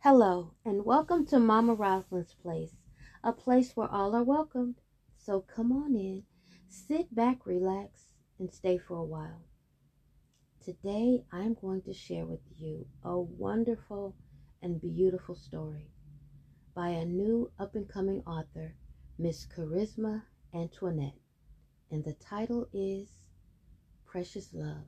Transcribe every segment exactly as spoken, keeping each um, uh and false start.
Hello, and welcome to Mama Rosalind's Place, a place where all are welcomed. So come on in, sit back, relax, and stay for a while. Today, I'm going to share with you a wonderful and beautiful story by a new up-and-coming author, Miss Charisma Antoinette, and the title is Precious Love.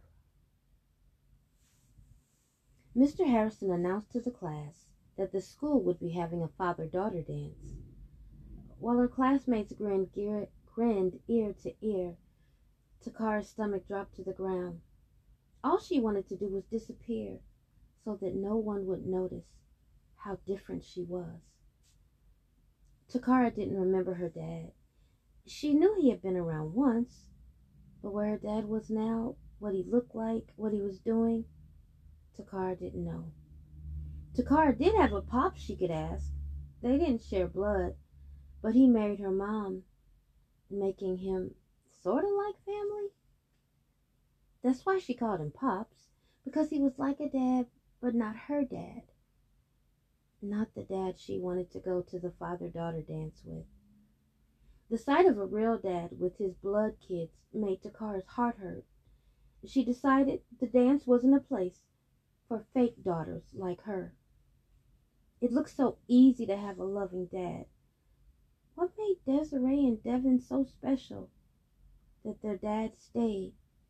Mister Harrison announced to the class that the school would be having a father-daughter dance. While her classmates grinned, gear, grinned ear to ear, Takara's stomach dropped to the ground. All she wanted to do was disappear so that no one would notice how different she was. Takara didn't remember her dad. She knew he had been around once, but where her dad was now, what he looked like, what he was doing, Takara didn't know. Takara did have a pop she could ask. They didn't share blood, but he married her mom, making him sort of like family. That's why she called him Pops, because he was like a dad, but not her dad. Not the dad she wanted to go to the father-daughter dance with. The sight of a real dad with his blood kids made Takara's heart hurt. She decided the dance wasn't a place for fake daughters like her. It looked so easy to have a loving dad. What made Desiree and Devin so special that their dad stayed,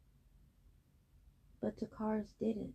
but Takara's didn't?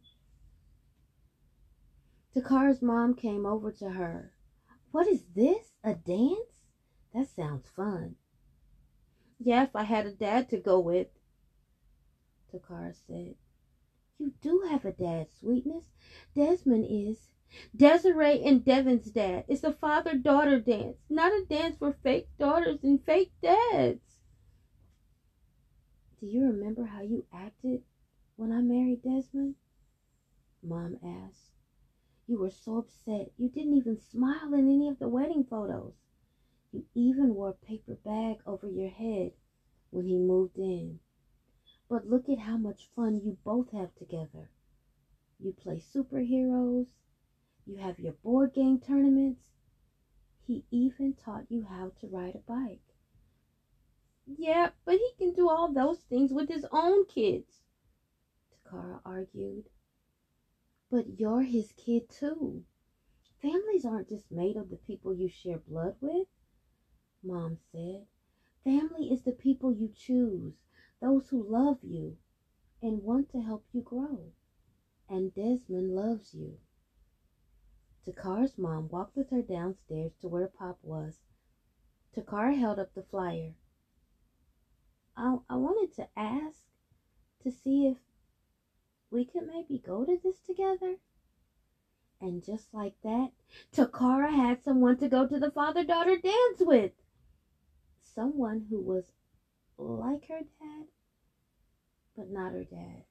Takara's mom came over to her. "What is this? A dance? That sounds fun." "Yeah, if I had a dad to go with," Takara said. "You do have a dad, sweetness. Desmond is." "Desiree and Devin's dad. It's a father-daughter dance, not a dance for fake daughters and fake dads." "Do you remember how you acted when I married Desmond?" Mom asked. "You were so upset. You didn't even smile in any of the wedding photos. You even wore a paper bag over your head when he moved in. But look at how much fun you both have together. You play superheroes. You have your board game tournaments. He even taught you how to ride a bike." "Yeah, but he can do all those things with his own kids," Takara argued. "But you're his kid too. Families aren't just made of the people you share blood with," Mom said. "Family is the people you choose, those who love you and want to help you grow. And Desmond loves you." Takara's mom walked with her downstairs to where Pop was. Takara held up the flyer. I, I wanted to ask to see if we could maybe go to this together." And just like that, Takara had someone to go to the father-daughter dance with. Someone who was like her dad, but not her dad.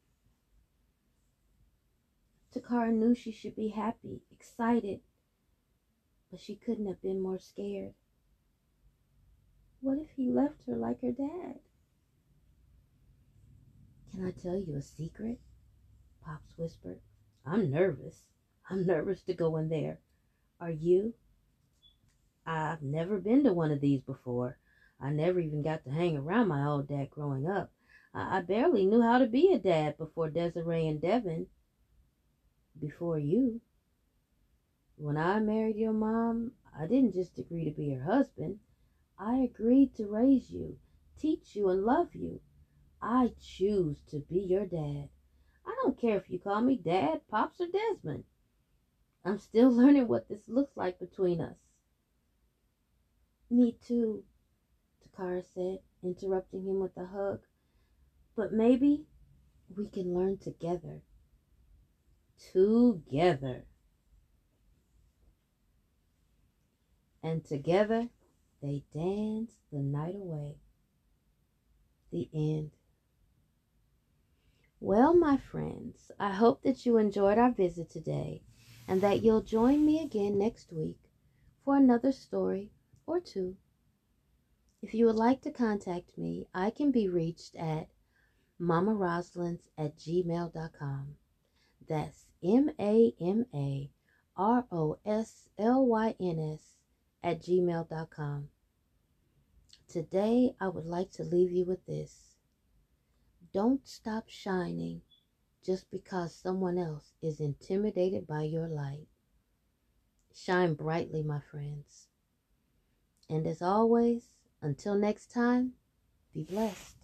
Takara knew she should be happy, excited, but she couldn't have been more scared. What if he left her like her dad? "Can I tell you a secret?" Pops whispered. "I'm nervous. I'm nervous to go in there. Are you?" "I've never been to one of these before. I never even got to hang around my old dad growing up. I, I barely knew how to be a dad before Desiree and Devin. Before you. When I married your mom, I didn't just agree to be her husband. I agreed to raise you, teach you, and love you. I choose to be your dad. I don't care if you call me Dad, Pops, or Desmond. I'm still learning what this looks like between us." "Me too," Takara said, interrupting him with a hug. "But maybe we can learn together." Together. And together they danced the night away. The end. Well, my friends, I hope that you enjoyed our visit today and that you'll join me again next week for another story or two. If you would like to contact me, I can be reached at mamaroslins at gmail dot com. That's M A M A R O S L Y N S, at gmail dot com. Today, I would like to leave you with this. Don't stop shining just because someone else is intimidated by your light. Shine brightly, my friends. And as always, until next time, be blessed.